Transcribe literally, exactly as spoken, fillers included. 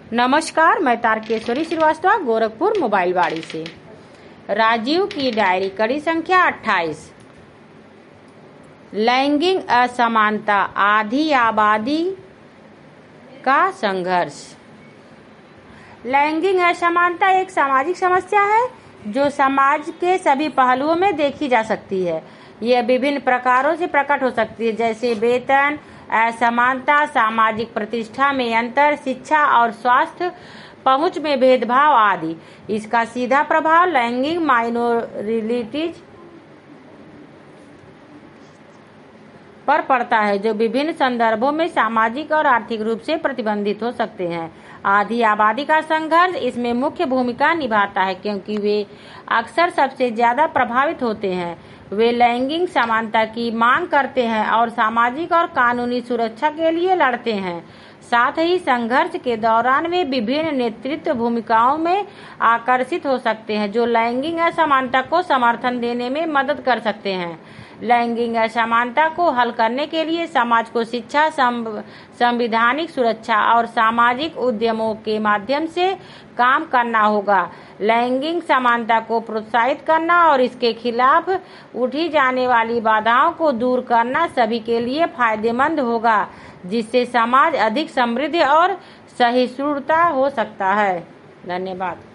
नमस्कार, मैं तारकेश्वरी श्रीवास्तव गोरखपुर मोबाइल बाड़ी से। राजीव की डायरी कड़ी संख्या अट्ठाईस। लैंगिक असमानता आधी आबादी का संघर्ष। लैंगिक असमानता एक सामाजिक समस्या है जो समाज के सभी पहलुओं में देखी जा सकती है। यह विभिन्न प्रकारों से प्रकट हो सकती है, जैसे वेतन असमानता, सामाजिक प्रतिष्ठा में अंतर, शिक्षा और स्वास्थ्य पहुंच में भेदभाव आदि। इसका सीधा प्रभाव लैंगिक माइनॉरिटीज पर पड़ता है, जो विभिन्न संदर्भों में सामाजिक और आर्थिक रूप से प्रतिबंधित हो सकते हैं। आधी आबादी का संघर्ष इसमें मुख्य भूमिका निभाता है, क्योंकि वे अक्सर सबसे ज्यादा प्रभावित होते हैं। वे लैंगिक समानता की मांग करते हैं और सामाजिक और कानूनी सुरक्षा के लिए लड़ते हैं। साथ ही संघर्ष के दौरान वे विभिन्न नेतृत्व भूमिकाओं में आकर्षित हो सकते हैं, जो लैंगिक असमानता को समर्थन देने में मदद कर सकते हैं। लैंगिक असमानता को हल करने के लिए समाज को शिक्षा, संवैधानिक सुरक्षा और सामाजिक उद्यमों के माध्यम से काम करना होगा। लैंगिक समानता को प्रोत्साहित करना और इसके खिलाफ उठी जाने वाली बाधाओं को दूर करना सभी के लिए फायदेमंद होगा, जिससे समाज अधिक समृद्ध और सहिष्णुता हो सकता है। धन्यवाद।